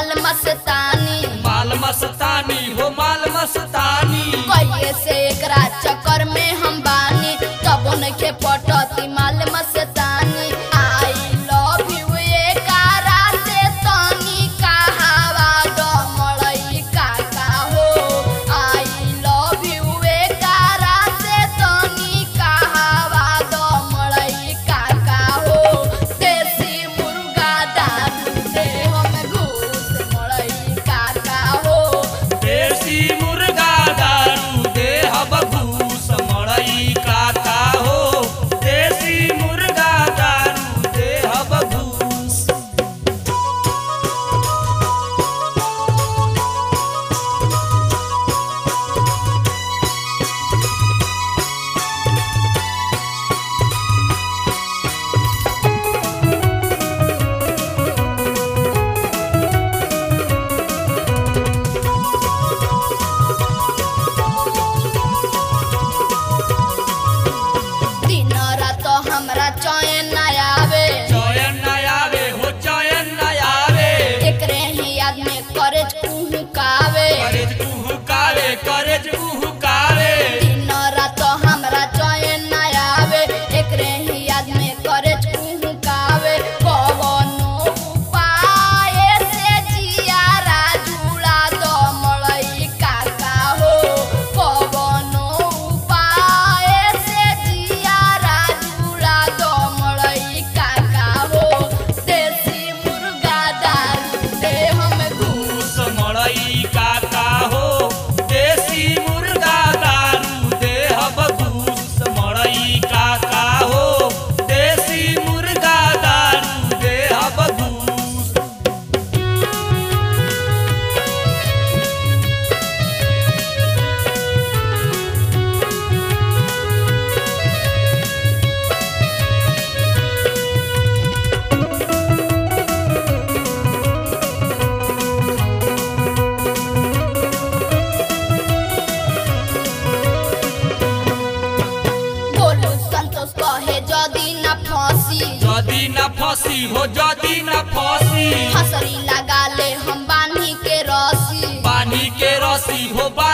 माल मस्तानी हो माल मस्तानी। कहिए से एकरा चक्कर में हम बानी तबो नइखे पटती माल मस्तानी। आई लव यू एकरा से तनी कहावा डमड़ई काका हो। आई लव यू एकरा से तनी कहावा डमड़ई काका हो। देसी मुर्गा दारू दे हम घूस मड़ई काका हो। देसी मुर्गा दारू दे हब घूस मड़ई काका हो। देसी मुर्गा दारू दे हब घूस। दिन रात हमरा चैन न आवे चयन न आवे हो चयन न आवे। एकरे ही याद में करेज कुहुकावे। करेज कुहुकावे करेज कुहुकावे। दिन रात हमरा चैन न आवे एकरे ही याद में करेज कुहुकावे। कवनो उपाय से जियारा जुड़ा दो मड़ई काका हो। कवनो उपाय से जियारा जुड़ा दो मड़ई काका हो। देसी मुर्गा दारू दे हम घूस मड़ई काका हो। देसी मुर्गा दारू दे हब घूस मड़ई काका हो। देसी मुर्गा दारू दे हब घूस। बोलू संतोष कहे जदी न फंसी जदी न फंसी हो जदी न फंसी। हसरी लगा ले हम बानी के रसी। पानी के रसी हो